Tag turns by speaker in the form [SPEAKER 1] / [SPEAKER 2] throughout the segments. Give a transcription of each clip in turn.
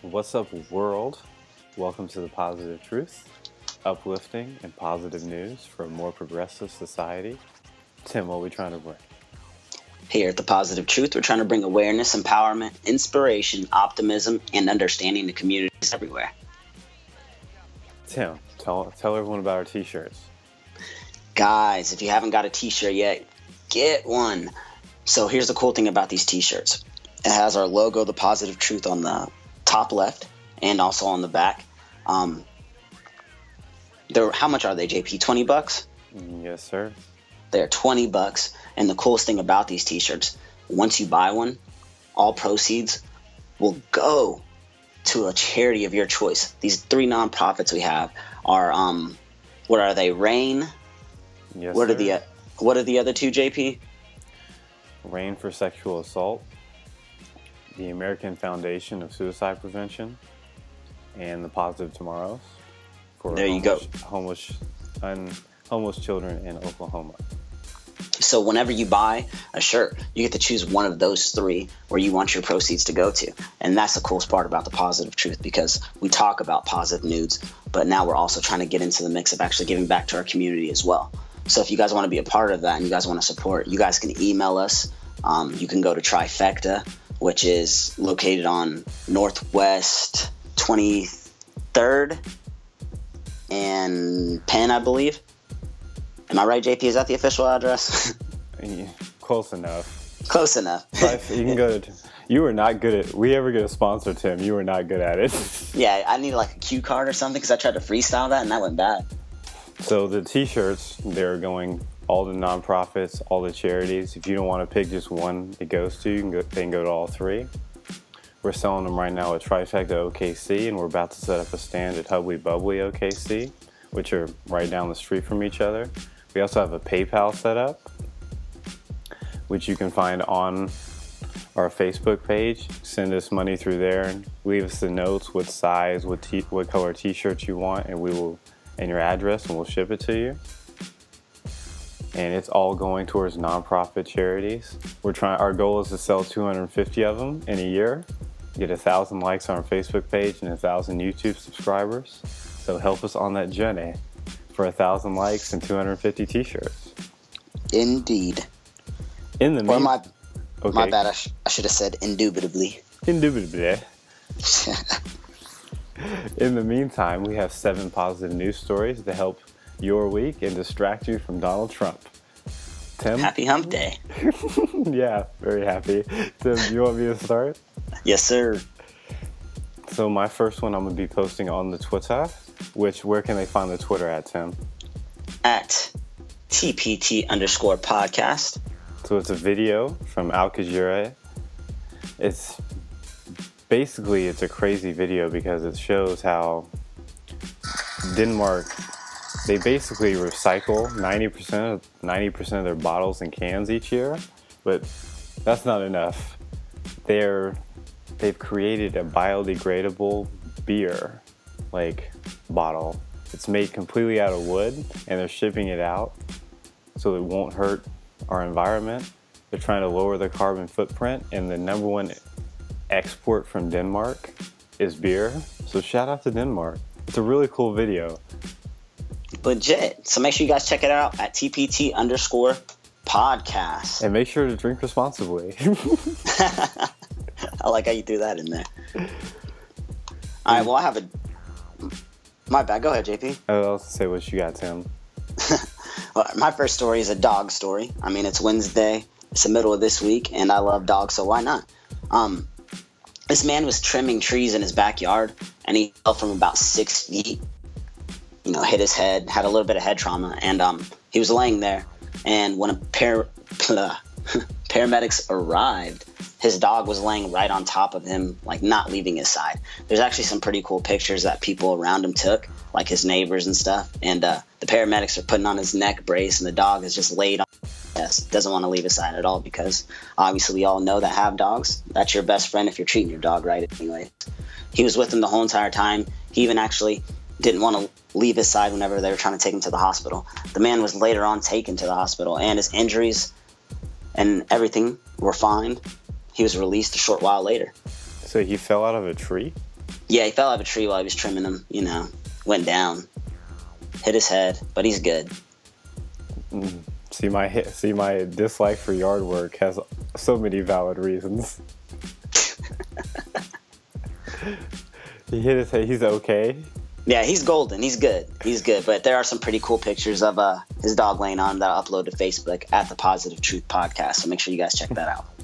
[SPEAKER 1] What's up, world? Welcome to The Positive Truth, uplifting and positive news for a more progressive society. Tim, what are we trying to bring?
[SPEAKER 2] Here at The Positive Truth, we're trying to bring awareness, empowerment, inspiration, optimism, and understanding to communities everywhere.
[SPEAKER 1] Tim, tell everyone about our t-shirts.
[SPEAKER 2] Guys, if you haven't got a t-shirt yet, get one. So here's the cool thing about these t-shirts. It has our logo, The Positive Truth, on the top left and also on the back. How much are they, JP? $20?
[SPEAKER 1] Yes, sir.
[SPEAKER 2] They're $20. And the coolest thing about these t-shirts, once you buy one, all proceeds will go to a charity of your choice. These three nonprofits we have are, what are they? RAIN?
[SPEAKER 1] Yes,
[SPEAKER 2] what
[SPEAKER 1] sir.
[SPEAKER 2] What are the other two, JP?
[SPEAKER 1] RAIN for Sexual Assault, the American Foundation of Suicide Prevention, and the Positive Tomorrows for
[SPEAKER 2] There you go.
[SPEAKER 1] homeless children in Oklahoma.
[SPEAKER 2] So whenever you buy a shirt, you get to choose one of those three where you want your proceeds to go to. And that's the coolest part about The Positive Truth, because we talk about positive news, but now we're also trying to get into the mix of actually giving back to our community as well. So if you guys want to be a part of that and you guys want to support, you guys can email us. You can go to Trifecta, which is located on Northwest 23rd and Penn, I believe. Am I right, JP? Is that the official address?
[SPEAKER 1] Close enough.
[SPEAKER 2] Close enough.
[SPEAKER 1] You can go to. You were not good at. We ever get a sponsor, Tim? You were not good at it.
[SPEAKER 2] Yeah, I need like a cue card or something because I tried to freestyle that and that went bad.
[SPEAKER 1] So the t-shirts, they're going all the nonprofits, all the charities. If you don't want to pick just one it goes to, they can go to all three. We're selling them right now at Trifecta OKC, and we're about to set up a stand at Hubbly Bubbly OKC, which are right down the street from each other. We also have a PayPal set up, which you can find on our Facebook page. Send us money through there and leave us the notes, what size, what color t-shirts you want, and your address, and we'll ship it to you. And it's all going towards nonprofit charities. Our goal is to sell 250 of them in a year, get 1,000 likes on our Facebook page and 1,000 YouTube subscribers. So help us on that journey for 1,000 likes and 250 t-shirts.
[SPEAKER 2] Indeed.
[SPEAKER 1] In the
[SPEAKER 2] my bad, I should have said indubitably.
[SPEAKER 1] Indubitably. In the meantime, we have 7 positive news stories to help your week and distract you from Donald Trump. Tim?
[SPEAKER 2] Happy hump day.
[SPEAKER 1] Yeah, very happy. Tim, do you want me to start?
[SPEAKER 2] Yes, sir.
[SPEAKER 1] So my first one I'm going to be posting on the Twitter, where can they find the Twitter at, Tim?
[SPEAKER 2] At TPT_podcast.
[SPEAKER 1] So it's a video from Al Jazeera. It's a crazy video because it shows how Denmark, they basically recycle 90% of their bottles and cans each year, but that's not enough. They've created a biodegradable beer bottle. It's made completely out of wood, and they're shipping it out so it won't hurt our environment. They're trying to lower the carbon footprint, and the number one export from Denmark is beer. So shout out to Denmark. It's a really cool video.
[SPEAKER 2] Legit. So make sure you guys check it out at TPT_podcast.
[SPEAKER 1] And make sure to drink responsibly.
[SPEAKER 2] I like how you threw that in there. All right, well, I have a... My bad. Go ahead, JP.
[SPEAKER 1] I'll say what you got, Tim.
[SPEAKER 2] Well, my first story is a dog story. I mean, it's Wednesday. It's the middle of this week, and I love dogs, so why not? This man was trimming trees in his backyard, and he fell from about 6 feet. Hit his head, had a little bit of head trauma, and he was laying there. And when paramedics arrived, his dog was laying right on top of him, not leaving his side. There's actually some pretty cool pictures that people around him took, like his neighbors and stuff. And the paramedics are putting on his neck brace, and the dog is just laid on his chest. Doesn't want to leave his side at all, because obviously we all know that have dogs. That's your best friend if you're treating your dog right anyway. He was with him the whole entire time. He even actually didn't want to leave his side whenever they were trying to take him to the hospital. The man was later on taken to the hospital, and his injuries and everything were fine. He was released a short while later.
[SPEAKER 1] So he fell out of a tree?
[SPEAKER 2] Yeah, he fell out of a tree while he was trimming him, went down, hit his head, but he's good.
[SPEAKER 1] See my dislike for yard work has so many valid reasons. He hit his head. He's okay.
[SPEAKER 2] Yeah, he's golden. He's good. But there are some pretty cool pictures of his dog laying on that I'll upload to Facebook at the Positive Truth Podcast. So make sure you guys check that out.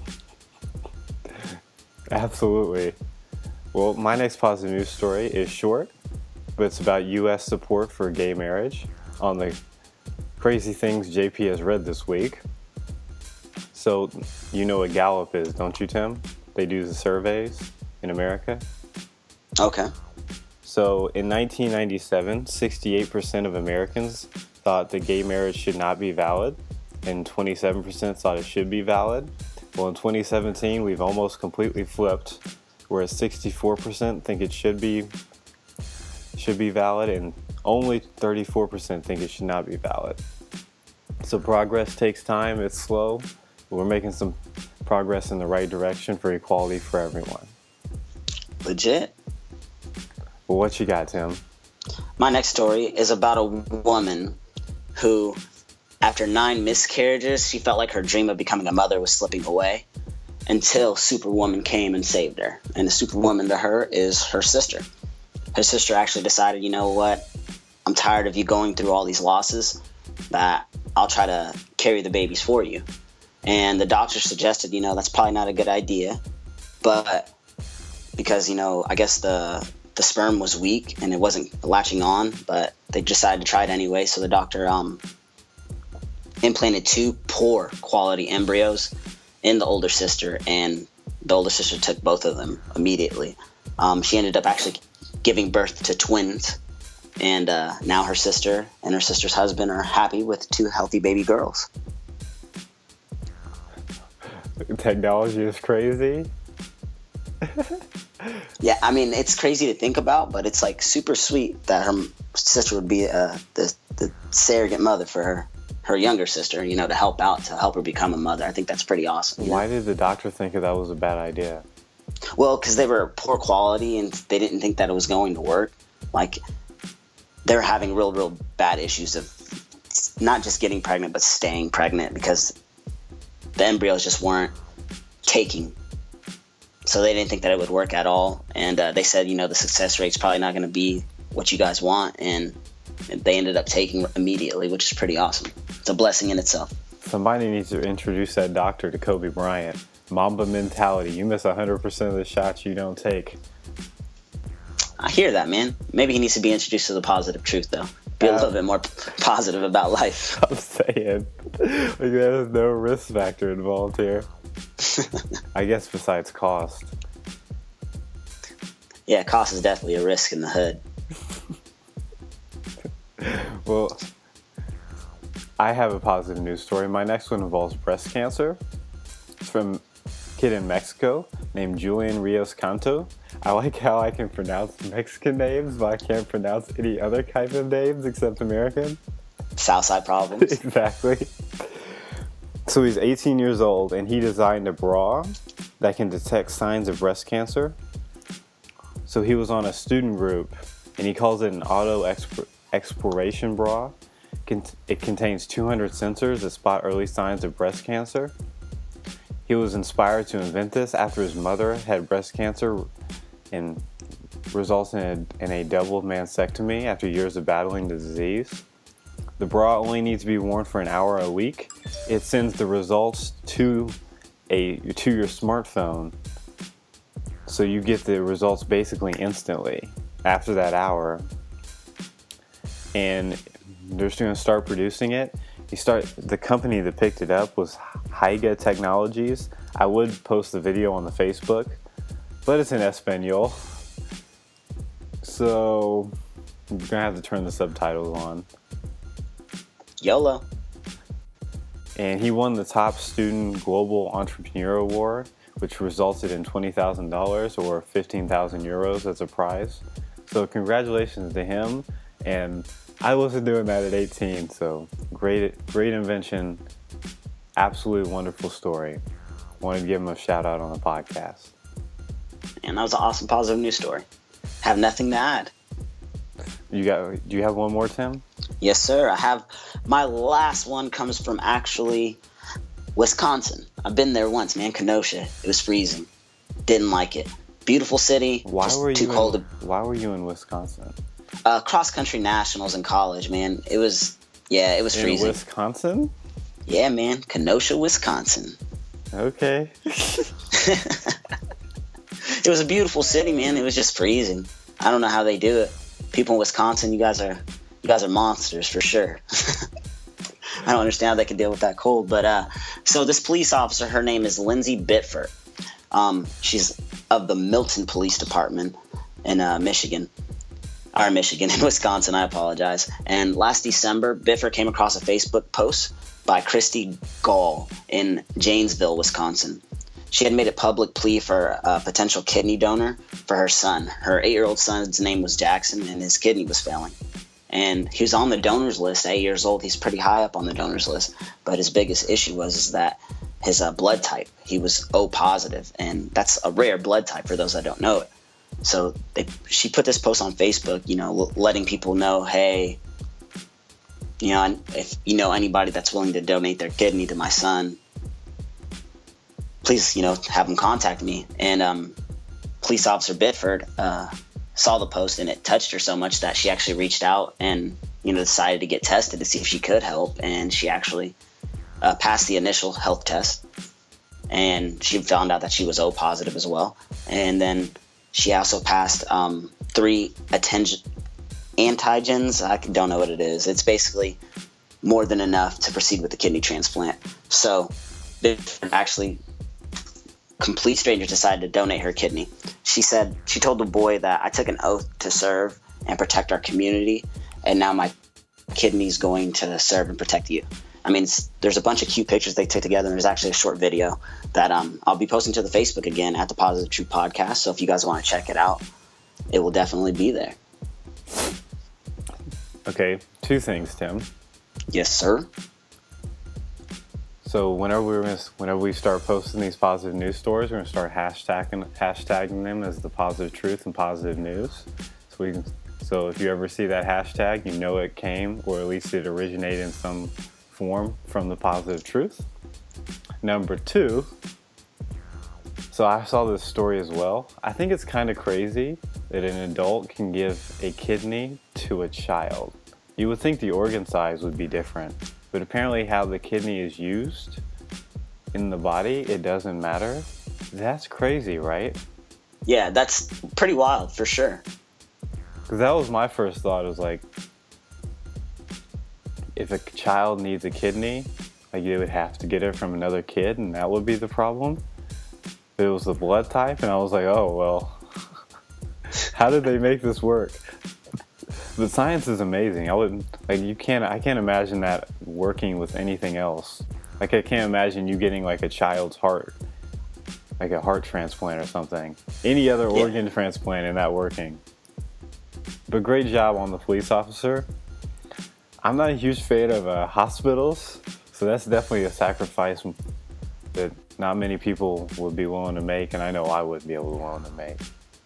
[SPEAKER 1] Absolutely. Well, my next positive news story is short, but it's about U.S. support for gay marriage on the crazy things JP has read this week. So, you know what Gallup is, don't you, Tim? They do the surveys in America.
[SPEAKER 2] Okay.
[SPEAKER 1] So, in 1997, 68% of Americans thought that gay marriage should not be valid, and 27% thought it should be valid. Well, in 2017, we've almost completely flipped, whereas 64% think it should be valid, and only 34% think it should not be valid. So progress takes time, it's slow, but we're making some progress in the right direction for equality for everyone.
[SPEAKER 2] Legit.
[SPEAKER 1] Well, what you got, Tim?
[SPEAKER 2] My next story is about a woman who, after 9 miscarriages, she felt like her dream of becoming a mother was slipping away until Superwoman came and saved her. And the Superwoman to her is her sister. Her sister actually decided, you know what, I'm tired of you going through all these losses, that I'll try to carry the babies for you. And the doctor suggested, that's probably not a good idea. But because, I guess the sperm was weak and it wasn't latching on, but they decided to try it anyway. So the doctor implanted 2 poor quality embryos in the older sister, and the older sister took both of them immediately. She ended up actually giving birth to twins, and now her sister and her sister's husband are happy with 2 healthy baby girls.
[SPEAKER 1] Technology is crazy.
[SPEAKER 2] Yeah, I mean, it's crazy to think about, but it's like super sweet that her sister would be the surrogate mother for her younger sister, to help her become a mother. I think that's pretty awesome.
[SPEAKER 1] Why did the doctor think that was a bad idea?
[SPEAKER 2] Well, because they were poor quality and they didn't think that it was going to work. Like, they were having real bad issues of not just getting pregnant, but staying pregnant because the embryos just weren't taking. So they didn't think that it would work at all. And they said, the success rate's probably not going to be what you guys want. And they ended up taking immediately, which is pretty awesome. It's a blessing in itself.
[SPEAKER 1] Somebody needs to introduce that doctor to Kobe Bryant. Mamba mentality. You miss 100% of the shots you don't take.
[SPEAKER 2] I hear that, man. Maybe he needs to be introduced to the positive truth, though. Be a little bit more positive about life.
[SPEAKER 1] I'm saying. There's no risk factor involved here. I guess besides cost.
[SPEAKER 2] Yeah, cost is definitely a risk in the hood.
[SPEAKER 1] Well, I have a positive news story. My next one involves breast cancer. It's from a kid in Mexico named Julian Rios Canto. I like how I can pronounce Mexican names, but I can't pronounce any other type of names except American.
[SPEAKER 2] Southside problems.
[SPEAKER 1] Exactly. So he's 18 years old, and he designed a bra that can detect signs of breast cancer. So he was on a student group, and he calls it an auto exploration bra. It contains 200 sensors that spot early signs of breast cancer. He was inspired to invent this after his mother had breast cancer and resulted in a double mastectomy after years of battling the disease. The bra only needs to be worn for an hour a week. It sends the results to your smartphone, so you get the results basically instantly after that hour. And they're just going to start producing it. The company that picked it up was Hyga Technologies. I would post the video on the Facebook, but it's in Espanol, so I'm gonna have to turn the subtitles on.
[SPEAKER 2] YOLO.
[SPEAKER 1] And he won the top student global entrepreneur award, which resulted in $20,000 or 15,000 euros as a prize. So congratulations to him. And I wasn't doing that at 18, so great invention, absolute wonderful story. Wanted to give him a shout out on the podcast.
[SPEAKER 2] And that was an awesome positive news story. have nothing to add.
[SPEAKER 1] Do you have one more, Tim?
[SPEAKER 2] Yes, sir. I have my last one comes from actually Wisconsin. I've been there once, man. Kenosha. It was freezing. Didn't like it. Beautiful city.
[SPEAKER 1] Why were you in Wisconsin?
[SPEAKER 2] Cross country nationals in college, man. It was freezing.
[SPEAKER 1] In Wisconsin?
[SPEAKER 2] Yeah, man. Kenosha, Wisconsin.
[SPEAKER 1] Okay.
[SPEAKER 2] It was a beautiful city, man. It was just freezing. I don't know how they do it. People in Wisconsin, you guys are monsters for sure. I don't understand how they can deal with that cold. But so this police officer, her name is Lindsay Bitford. She's of the Milton Police Department in Michigan. In Wisconsin, I apologize. And last December, Bitford came across a Facebook post by Christy Gall in Janesville, Wisconsin. She had made a public plea for a potential kidney donor for her son. Her 8-year-old son's name was Jackson, and his kidney was failing. And he was on the donors list at 8 years old. He's pretty high up on the donors list. But his biggest issue was that his blood type, he was O positive. And that's a rare blood type for those that don't know it. So she put this post on Facebook, letting people know, hey, if you know anybody that's willing to donate their kidney to my son, please, have them contact me. And police officer Bitford saw the post, and it touched her so much that she actually reached out and, decided to get tested to see if she could help. And she actually passed the initial health test, and she found out that she was O positive as well. And then she also passed 3 antigens. I don't know what it is. It's basically more than enough to proceed with the kidney transplant. So Bitford actually, complete stranger, decided to donate her kidney. She said she told the boy that I took an oath to serve and protect our community, and now my kidney's going to serve and protect you. I mean, there's a bunch of cute pictures they took together, and there's actually a short video that I'll be posting to the Facebook again at the Positive Truth Podcast. So if you guys want to check it out, it will definitely be there.
[SPEAKER 1] Okay, 2 things, Tim.
[SPEAKER 2] Yes, sir.
[SPEAKER 1] So whenever we start posting these positive news stories, we're going to start hashtagging them as the Positive Truth and Positive News. So if you ever see that hashtag, you know it came, or at least it originated in some form from the Positive Truth. Number 2, so I saw this story as well. I think it's kind of crazy that an adult can give a kidney to a child. You would think the organ size would be different, but apparently how the kidney is used in the body, it doesn't matter. That's crazy, right?
[SPEAKER 2] Yeah, that's pretty wild for sure.
[SPEAKER 1] Because that was my first thought, was like, if a child needs a kidney, like they would have to get it from another kid, and that would be the problem. It was the blood type, and I was like, oh, well, how did they make this work? The science is amazing. I can't imagine that working with anything else. Like, I can't imagine you getting like a child's heart, like a heart transplant or something. Any other organ transplant and that working. But great job on the police officer. I'm not a huge fan of hospitals, so that's definitely a sacrifice that not many people would be willing to make, and I know I wouldn't be willing to make.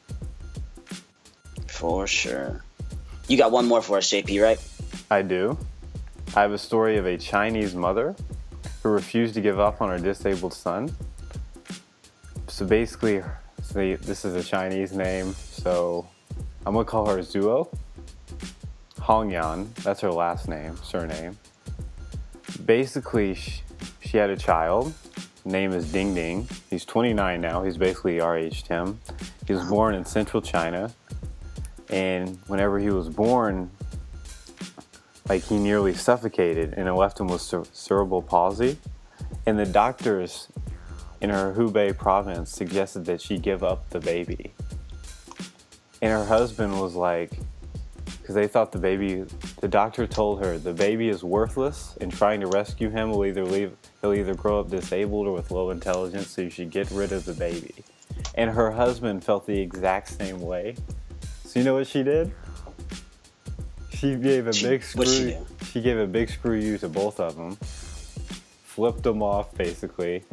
[SPEAKER 2] For sure. You got one more for us, JP, right?
[SPEAKER 1] I do. I have a story of a Chinese mother who refused to give up on her disabled son. So basically, this is a Chinese name, so I'm going to call her Zuo. Hongyan, that's her surname. Basically, she had a child. Name is Ding Ding. He's 29 now. He's basically our age, Tim. He was born in central China. And whenever he was born, like, he nearly suffocated, and it left him with cerebral palsy. And the doctors in her Hubei province suggested that she give up the baby. And her husband was like, because they thought the doctor told her the baby is worthless, and trying to rescue him will he'll either grow up disabled or with low intelligence, so you should get rid of the baby. And her husband felt the exact same way. So you know what she did? She gave a big screw. She gave a big screw you to both of them. Flipped them off, basically,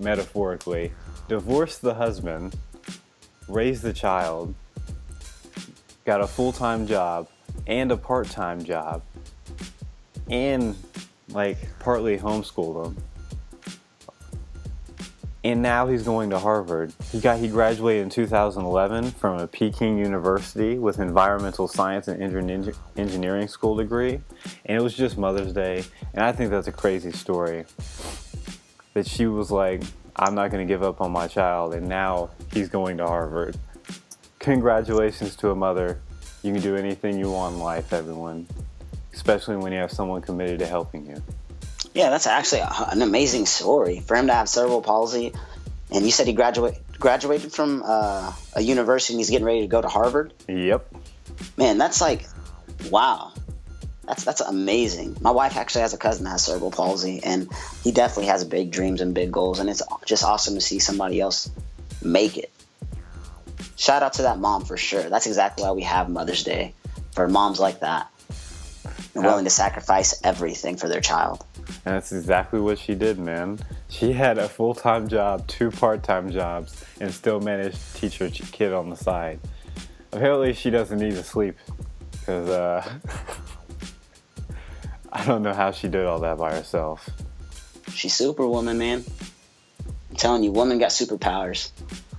[SPEAKER 1] metaphorically. Divorced the husband. Raised the child. got a full-time job and a part-time job and like partly homeschooled him. And now he's going to Harvard. He graduated in 2011 from a Peking University with environmental science and engineering school degree. And it was just Mother's Day. And I think that's a crazy story. That she was like, I'm not going to give up on my child. And now he's going to Harvard. Congratulations to a mother. You can do anything you want in life, everyone. Especially when you have someone committed to helping you.
[SPEAKER 2] Yeah, that's actually an amazing story for him to have cerebral palsy. And you said he graduated from a university and he's getting ready to go to Harvard?
[SPEAKER 1] Yep.
[SPEAKER 2] Man, that's like, wow. That's amazing. My wife actually has a cousin that has cerebral palsy, and he definitely has big dreams and big goals, and it's just awesome to see somebody else make it. Shout out to that mom for sure. That's exactly why we have Mother's Day, for moms like that. And willing to sacrifice everything for their child.
[SPEAKER 1] And that's exactly what she did, man. She had a full-time job, 2 part-time jobs, and still managed to teach her kid on the side. Apparently, she doesn't need to sleep, because I don't know how she did all that by herself.
[SPEAKER 2] She's Superwoman, man. I'm telling you, women got superpowers.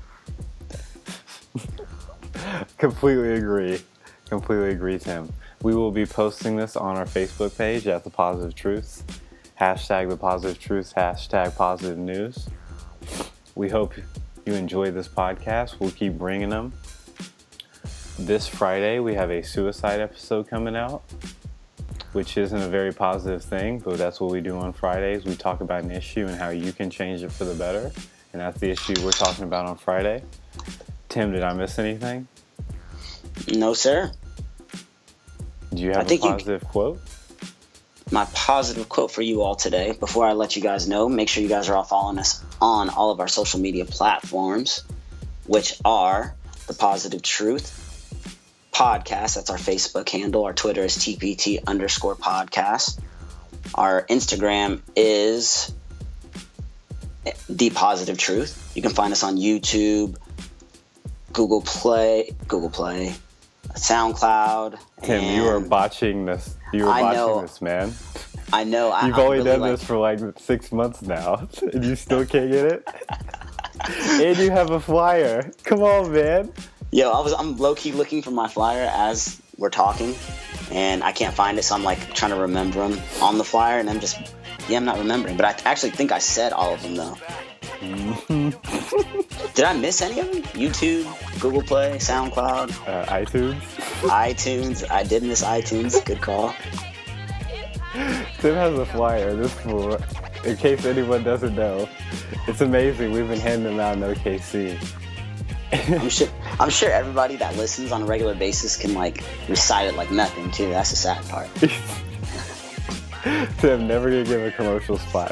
[SPEAKER 1] Completely agree, Tim. We will be posting this on our Facebook page at The Positive Truth. Hashtag The Positive Truth, hashtag Positive News. We hope you enjoyed this podcast. We'll keep bringing them. This Friday, we have a suicide episode coming out, which isn't a very positive thing, but that's what we do on Fridays. We talk about an issue and how you can change it for the better. And that's the issue we're talking about on Friday. Tim, did I miss anything?
[SPEAKER 2] No, sir.
[SPEAKER 1] Do you have a positive quote?
[SPEAKER 2] My positive quote for you all today, before I let you guys know, make sure you guys are all following us on all of our social media platforms, which are The Positive Truth Podcast. That's our Facebook handle. Our Twitter is TPT_podcast. Our Instagram is The Positive Truth. You can find us on YouTube, Google Play, SoundCloud.
[SPEAKER 1] Tim, you are botching this. This, man.
[SPEAKER 2] I know.
[SPEAKER 1] You've only done this for like 6 months now, and you still can't get it? And you have a flyer. Come on, man.
[SPEAKER 2] Yo, I'm low-key looking for my flyer as we're talking, and I can't find it, so I'm like trying to remember them on the flyer, and I'm not remembering. But I actually think I said all of them, though. Did I miss any of them? YouTube, Google Play, SoundCloud,
[SPEAKER 1] iTunes.
[SPEAKER 2] I did miss iTunes. Good call.
[SPEAKER 1] Tim has a flyer. This fool, in case anyone doesn't know, it's amazing. We've been handing them out in OKC.
[SPEAKER 2] I'm sure everybody that listens on a regular basis can like recite it like nothing too. That's the sad part.
[SPEAKER 1] Tim, never gonna give a commercial spot.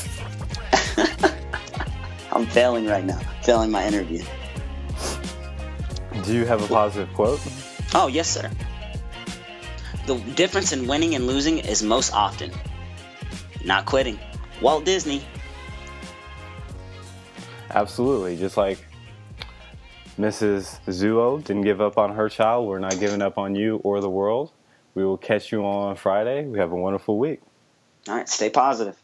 [SPEAKER 2] I'm failing right now. Failing my interview.
[SPEAKER 1] Do you have a positive quote?
[SPEAKER 2] Oh, yes, sir. The difference in winning and losing is most often not quitting. Walt Disney.
[SPEAKER 1] Absolutely. Just like Mrs. Zuo didn't give up on her child, we're not giving up on you or the world. We will catch you on Friday. We have a wonderful week.
[SPEAKER 2] All right. Stay positive.